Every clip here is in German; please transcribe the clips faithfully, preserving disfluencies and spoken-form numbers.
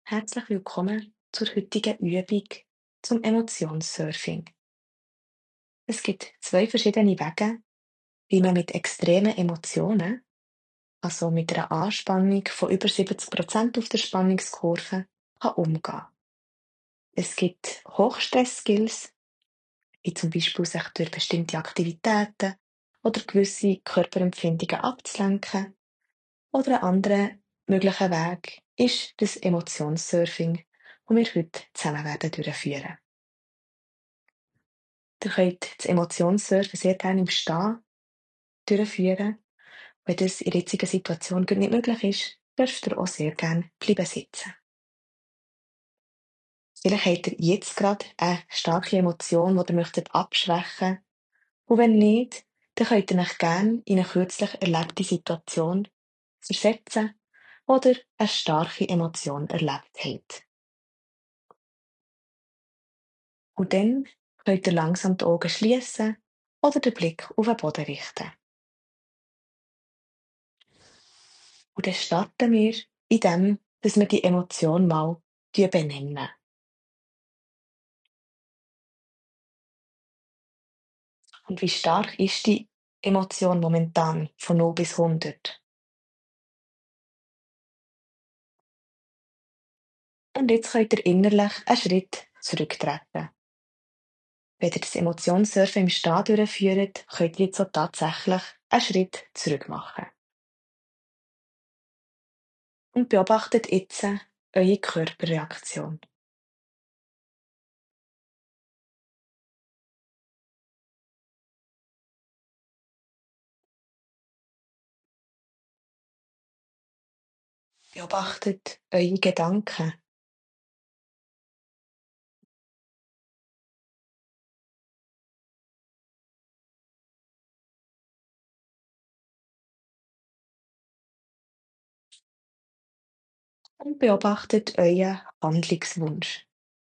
Herzlich willkommen zur heutigen Übung zum Emotionssurfing. Es gibt zwei verschiedene Wege, wie man mit extremen Emotionen, also mit einer Anspannung von über siebzig Prozent auf der Spannungskurve, kann umgehen. Es gibt Hochstress-Skills, wie zum Beispiel sich durch bestimmte Aktivitäten oder gewisse Körperempfindungen abzulenken. Oder ein anderer möglicher Weg ist das Emotionssurfing, das wir heute zusammen werden durchführen. Ihr könnt das Emotionssurfen sehr gerne im Stehen durchführen. Wenn das in der jetzigen Situation gerade nicht möglich ist, dürft ihr auch sehr gerne bleiben sitzen. Vielleicht habt ihr jetzt gerade eine starke Emotion, die ihr möchtet abschwächen. Und wenn nicht, dann könnt ihr euch gerne in eine kürzlich erlebte Situation versetzen oder eine starke Emotion erlebt habt. Und dann könnt ihr langsam die Augen schließen oder den Blick auf den Boden richten. Und dann starten wir in dem, dass wir die Emotion mal benennen. Und wie stark ist die Emotion momentan von null bis hundert? Und jetzt könnt ihr innerlich einen Schritt zurücktreten. Wenn ihr das Emotionssurfen im Stehen durchführt, könnt ihr jetzt auch tatsächlich einen Schritt zurück machen. Und beobachtet jetzt eure Körperreaktion. Beobachtet eure Gedanken. Und beobachtet euren Handlungswunsch.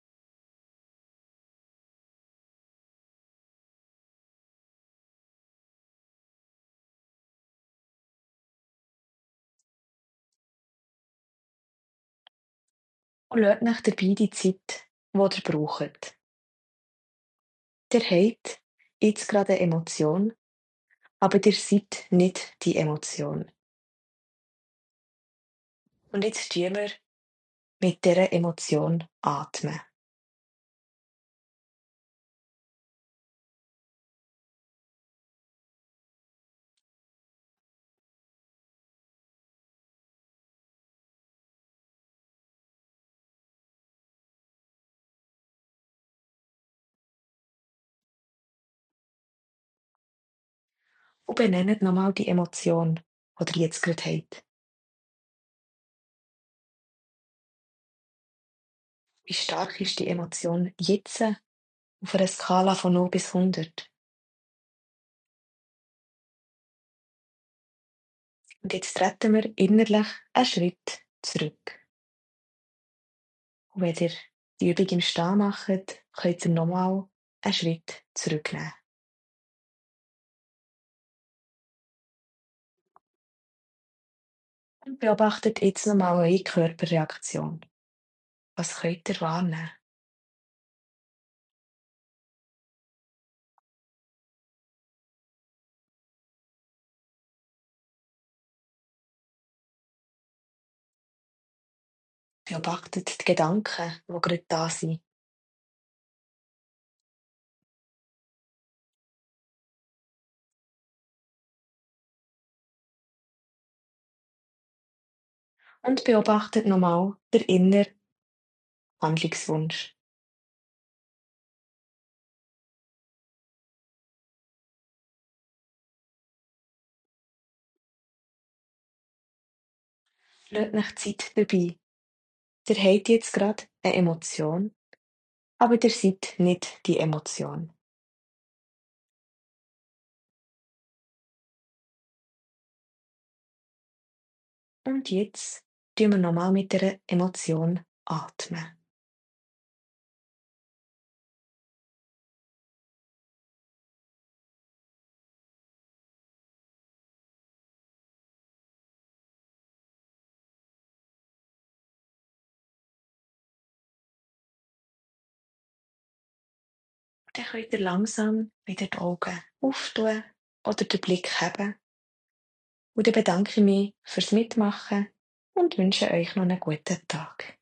Und lasst euch dabei die Zeit, die ihr braucht. Ihr habt jetzt gerade eine Emotion, aber ihr seid nicht die Emotion. Und jetzt tun wir mit dieser Emotion atmen. Und benennt nochmal die Emotion, die ihr jetzt gerade habt. Wie stark ist die Emotion jetzt auf einer Skala von null bis hundert? Und jetzt treten wir innerlich einen Schritt zurück. Und wenn ihr die Übung im Stehen macht, könnt ihr nochmal einen Schritt zurücknehmen. Und beobachtet jetzt nochmal eure Körperreaktion. Was könnt ihr wahrnehmen? Beobachtet die Gedanken, die gerade da sind. Und beobachtet nochmal den inneren Handlungswunsch. Lasst euch Zeit dabei. Ihr habt jetzt gerade eine Emotion, aber ihr seid nicht die Emotion. Und jetzt tun wir nochmal mit der Emotion atmen. Dann könnt ihr langsam wieder die Augen auftun oder den Blick heben. Und dann bedanke ich mich fürs Mitmachen und wünsche euch noch einen guten Tag.